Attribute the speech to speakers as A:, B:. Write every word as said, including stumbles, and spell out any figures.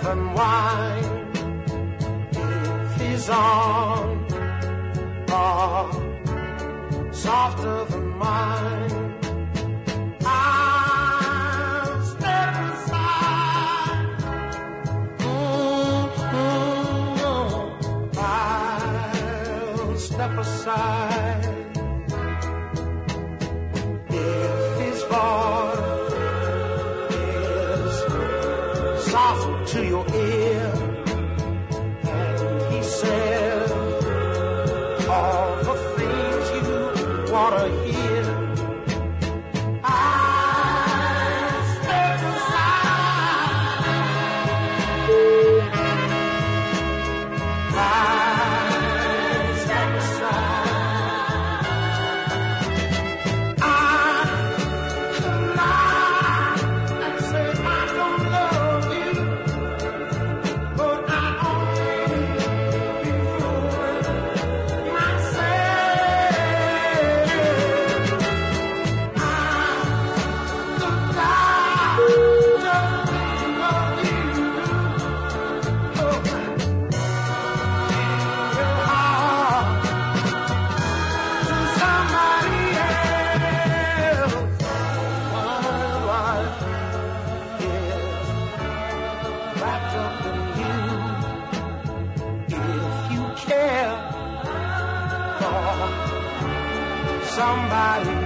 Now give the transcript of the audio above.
A: than wine, if his arms are softer than mine, I'll step aside. Mm-hmm. I'll step aside. If his voice is soft to your ear, and he says all the things you want to hear, I step aside. I step aside. I can lie and say I don't love you, but I only be fooling myself. I could lie just love you, oh, give your heart to somebody else. My life is wrapped up in you. If you care for somebody